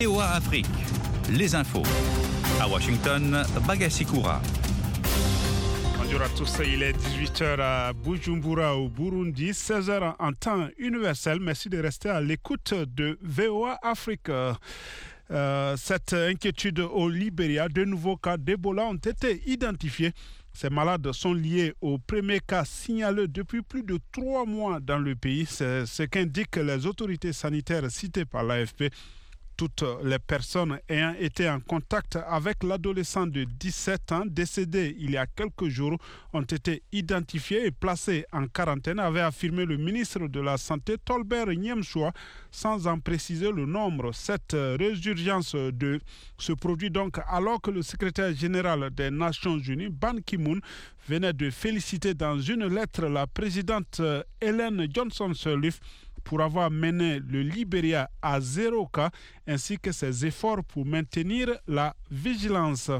VOA Afrique, les infos. À Washington, Bagassi Koura. Bonjour à tous, il est 18h à Bujumbura au Burundi, 16h en temps universel. Merci de rester à l'écoute de VOA Afrique. Cette inquiétude au Libéria, de nouveaux cas d'Ebola ont été identifiés. Ces malades sont liés au premier cas signalé depuis plus de 3 mois dans le pays. C'est ce qu'indiquent les autorités sanitaires citées par l'AFP. Toutes les personnes ayant été en contact avec l'adolescent de 17 ans décédé il y a quelques jours ont été identifiées et placées en quarantaine, avait affirmé le ministre de la Santé Tolbert Nyemchoua, sans en préciser le nombre. Cette résurgence se produit donc alors que le secrétaire général des Nations Unies, Ban Ki-moon, venait de féliciter dans une lettre la présidente Ellen Johnson Sirleaf pour avoir mené le Libéria à 0 cas, ainsi que ses efforts pour maintenir la vigilance.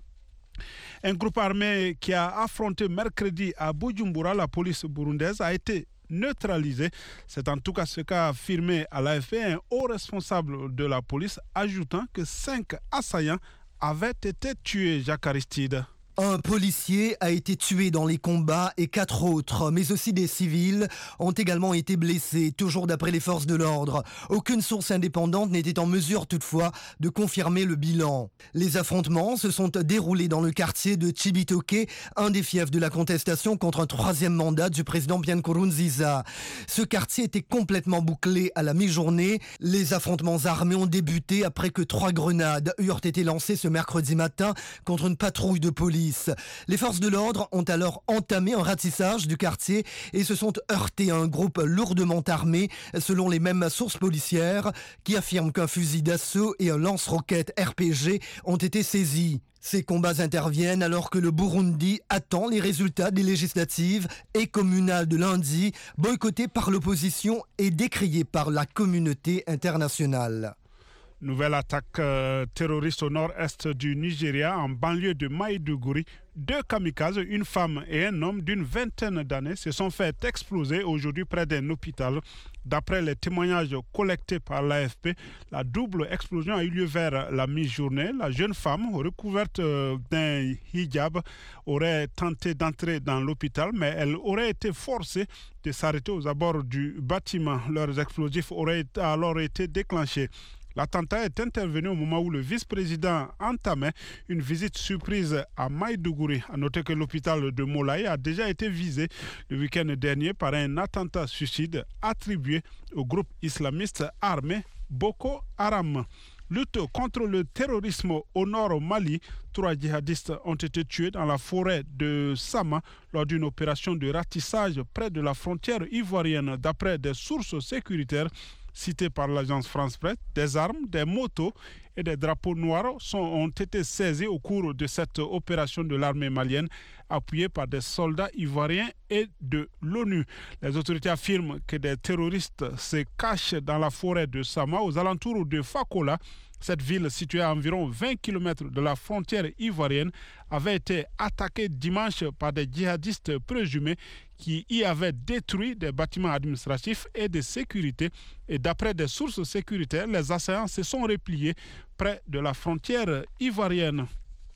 Un groupe armé qui a affronté mercredi à Bujumbura la police burundaise a été neutralisé. C'est en tout cas ce qu'a affirmé à l'AFP un haut responsable de la police, ajoutant que 5 assaillants avaient été tués. Jacques Aristide. Un policier a été tué dans les combats et 4 autres, mais aussi des civils, ont également été blessés, toujours d'après les forces de l'ordre. Aucune source indépendante n'était en mesure toutefois de confirmer le bilan. Les affrontements se sont déroulés dans le quartier de Chibitoke, un des fiefs de la contestation contre un 3e mandat du président Pierre Nkurunziza. Ce quartier était complètement bouclé à la mi-journée. Les affrontements armés ont débuté après que 3 grenades eurent été lancées ce mercredi matin contre une patrouille de police. Les forces de l'ordre ont alors entamé un ratissage du quartier et se sont heurtés à un groupe lourdement armé, selon les mêmes sources policières, qui affirment qu'un fusil d'assaut et un lance-roquettes RPG ont été saisis. Ces combats interviennent alors que le Burundi attend les résultats des législatives et communales de lundi, boycottées par l'opposition et décriées par la communauté internationale. Nouvelle attaque terroriste au nord-est du Nigeria, en banlieue de Maiduguri. 2 kamikazes, une femme et un homme d'une vingtaine d'années, se sont fait exploser aujourd'hui près d'un hôpital. D'après les témoignages collectés par l'AFP, la double explosion a eu lieu vers la mi-journée. La jeune femme, recouverte d'un hijab, aurait tenté d'entrer dans l'hôpital, mais elle aurait été forcée de s'arrêter aux abords du bâtiment. Leurs explosifs auraient alors été déclenchés. L'attentat est intervenu au moment où le vice-président entamait une visite surprise à Maiduguri. A noter que l'hôpital de Molaye a déjà été visé le week-end dernier par un attentat suicide attribué au groupe islamiste armé Boko Haram. Lutte contre le terrorisme au nord au Mali. 3 djihadistes ont été tués dans la forêt de Sama lors d'une opération de ratissage près de la frontière ivoirienne. D'après des sources sécuritaires citées par l'agence France Presse, des armes, des motos et des drapeaux noirs ont été saisis au cours de cette opération de l'armée malienne, appuyée par des soldats ivoiriens et de l'ONU. Les autorités affirment que des terroristes se cachent dans la forêt de Sama, aux alentours de Fakola. Cette ville, située à environ 20 km de la frontière ivoirienne, avait été attaquée dimanche par des djihadistes présumés qui y avaient détruit des bâtiments administratifs et de sécurité. Et d'après des sources sécuritaires, les assaillants se sont repliés près de la frontière ivoirienne.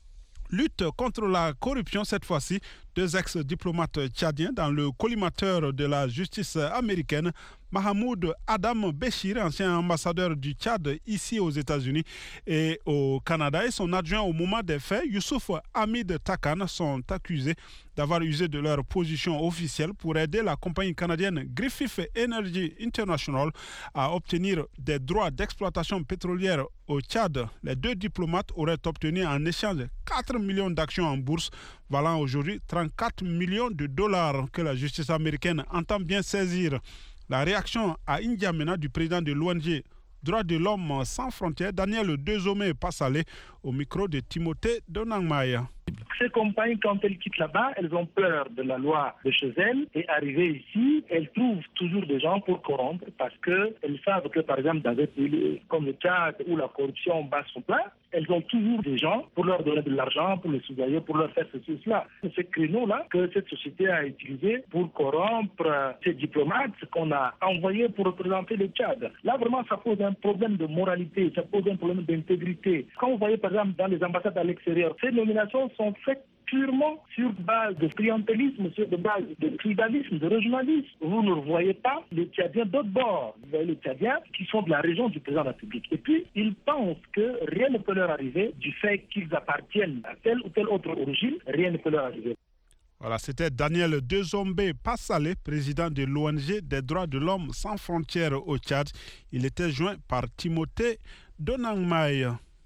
Lutte contre la corruption, cette fois-ci, 2 ex-diplomates tchadiens dans le collimateur de la justice américaine, Mahamoud Adam Béchir, ancien ambassadeur du Tchad ici aux États-Unis et au Canada, et son adjoint au moment des faits, Youssouf Hamid Takan, sont accusés d'avoir usé de leur position officielle pour aider la compagnie canadienne Griffith Energy International à obtenir des droits d'exploitation pétrolière au Tchad. Les 2 diplomates auraient obtenu en échange 4 millions d'actions en bourse, valant aujourd'hui 34 millions de dollars que la justice américaine entend bien saisir. La réaction à N'Djamena du président de l'ONG Droits de l'homme sans frontières, Daniel Dezomé Passalé, au micro de Timothée Donangmaya. ces compagnies, quand elles quittent là-bas, elles ont peur de la loi de chez elles et arrivées ici, elles trouvent toujours des gens pour corrompre parce qu'elles savent que, par exemple, dans des pays comme le Tchad où la corruption bat son plein, elles ont toujours des gens pour leur donner de l'argent, pour les soudoyer, pour leur faire ceci et cela. C'est ce créneau-là que cette société a utilisé pour corrompre ces diplomates qu'on a envoyés pour représenter le Tchad. Là, vraiment, ça pose un problème de moralité, ça pose un problème d'intégrité. Quand vous voyez, par exemple, dans les ambassades à l'extérieur, ces nominations sont faites purement sur base de clientélisme, sur base de tribalisme, de régionalisme. Vous ne voyez pas les Tchadiens d'autre bord. Vous voyez les Tchadiens qui sont de la région du président de la République. Et puis, ils pensent que rien ne peut leur arriver du fait qu'ils appartiennent à telle ou telle autre origine. Rien ne peut leur arriver. Voilà, c'était Daniel Dezombe Passalé, président de l'ONG des droits de l'homme sans frontières au Tchad. Il était joint par Timothée Donangmaï.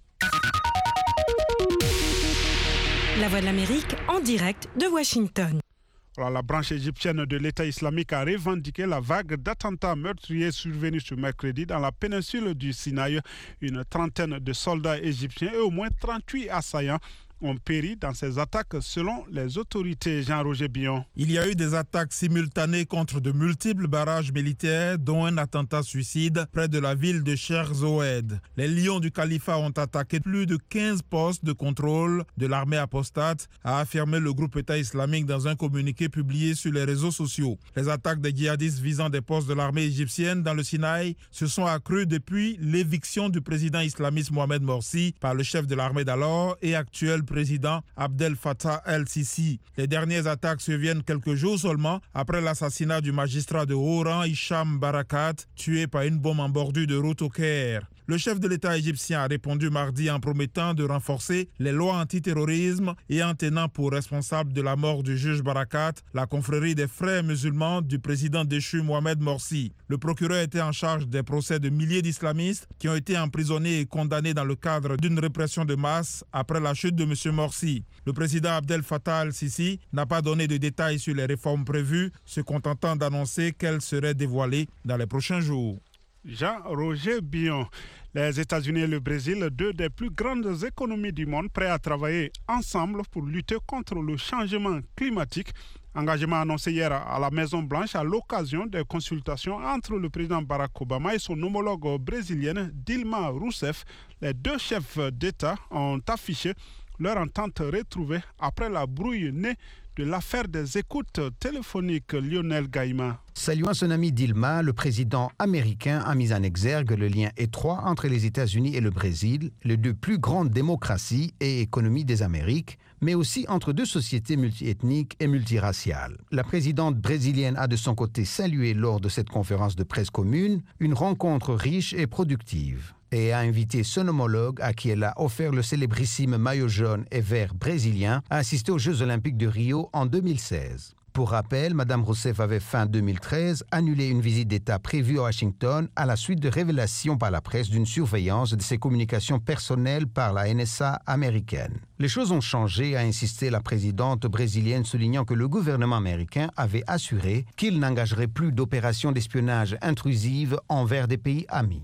La Voix de l'Amérique en direct de Washington. Alors, la branche égyptienne de l'État islamique a revendiqué la vague d'attentats meurtriers survenus ce mercredi dans la péninsule du Sinaï. Une trentaine de soldats égyptiens et au moins 38 assaillants ont péri dans ces attaques selon les autorités. Jean-Roger Billon. Il y a eu des attaques simultanées contre de multiples barrages militaires, dont un attentat suicide près de la ville de Cher Zoed. Les lions du califat ont attaqué plus de 15 postes de contrôle de l'armée apostate, a affirmé le groupe État islamique dans un communiqué publié sur les réseaux sociaux. Les attaques des djihadistes visant des postes de l'armée égyptienne dans le Sinaï se sont accrues depuis l'éviction du président islamiste Mohamed Morsi par le chef de l'armée d'alors et actuel président Abdel Fattah el-Sisi. Les dernières attaques surviennent quelques jours seulement après l'assassinat du magistrat de haut rang Hicham Barakat, tué par une bombe en bordure de route au Caire. Le chef de l'État égyptien a répondu mardi en promettant de renforcer les lois antiterrorisme et en tenant pour responsable de la mort du juge Barakat la confrérie des frères musulmans du président déchu Mohamed Morsi. Le procureur était en charge des procès de milliers d'islamistes qui ont été emprisonnés et condamnés dans le cadre d'une répression de masse après la chute de M. Morsi. Le président Abdel Fattah el-Sisi n'a pas donné de détails sur les réformes prévues, se contentant d'annoncer qu'elles seraient dévoilées dans les prochains jours. Jean-Roger Billon. Les États-Unis et le Brésil, deux des plus grandes économies du monde, prêts à travailler ensemble pour lutter contre le changement climatique. Engagement annoncé hier à la Maison-Blanche à l'occasion des consultations entre le président Barack Obama et son homologue brésilienne Dilma Rousseff. Les deux chefs d'État ont affiché leur entente retrouvée après la brouille née de l'affaire des écoutes téléphoniques. Lionel Gaïma. Saluant son ami Dilma, le président américain a mis en exergue le lien étroit entre les États-Unis et le Brésil, les deux plus grandes démocraties et économies des Amériques, mais aussi entre deux sociétés multiethniques et multiraciales. La présidente brésilienne a de son côté salué lors de cette conférence de presse commune une rencontre riche et productive, et a invité son homologue, à qui elle a offert le célébrissime maillot jaune et vert brésilien, à assister aux Jeux olympiques de Rio en 2016. Pour rappel, Mme Rousseff avait fin 2013 annulé une visite d'État prévue à Washington à la suite de révélations par la presse d'une surveillance de ses communications personnelles par la NSA américaine. Les choses ont changé, a insisté la présidente brésilienne, soulignant que le gouvernement américain avait assuré qu'il n'engagerait plus d'opérations d'espionnage intrusives envers des pays amis.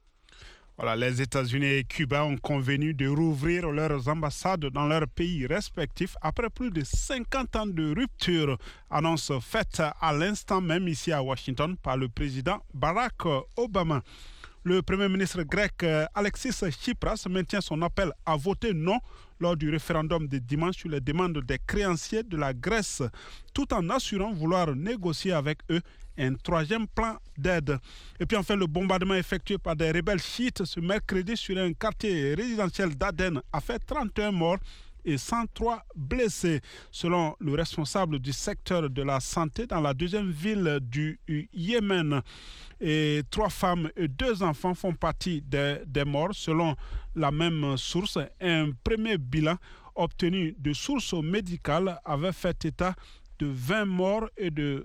Voilà, les États-Unis et Cuba ont convenu de rouvrir leurs ambassades dans leurs pays respectifs après plus de 50 ans de rupture. Annonce faite à l'instant même ici à Washington par le président Barack Obama. Le Premier ministre grec Alexis Tsipras maintient son appel à voter non lors du référendum de dimanche sur les demandes des créanciers de la Grèce, tout en assurant vouloir négocier avec eux un troisième plan d'aide. Et puis enfin, le bombardement effectué par des rebelles chiites ce mercredi sur un quartier résidentiel d'Aden a fait 31 morts et 103 blessés, selon le responsable du secteur de la santé dans la deuxième ville du Yémen. Et 3 femmes et 2 enfants font partie des morts, selon la même source. Un premier bilan obtenu de sources médicales avait fait état de 20 morts et de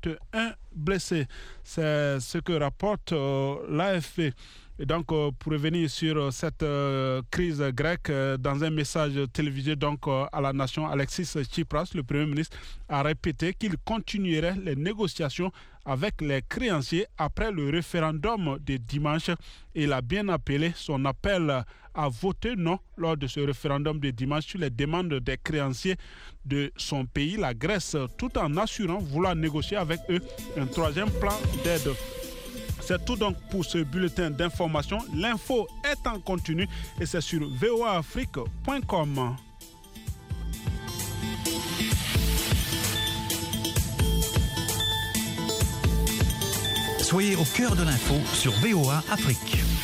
41 blessés. C'est ce que rapporte l'AFP. Et donc, pour revenir sur cette crise grecque, dans un message télévisé donc, à la nation, Alexis Tsipras, le Premier ministre, a répété qu'il continuerait les négociations avec les créanciers après le référendum de dimanche. Il a bien appelé son appel à voter non lors de ce référendum de dimanche sur les demandes des créanciers de son pays, la Grèce, tout en assurant vouloir négocier avec eux un troisième plan d'aide. C'est tout donc pour ce bulletin d'information. L'info est en continu et c'est sur voaafrique.com. Soyez au cœur de l'info sur VOA Afrique.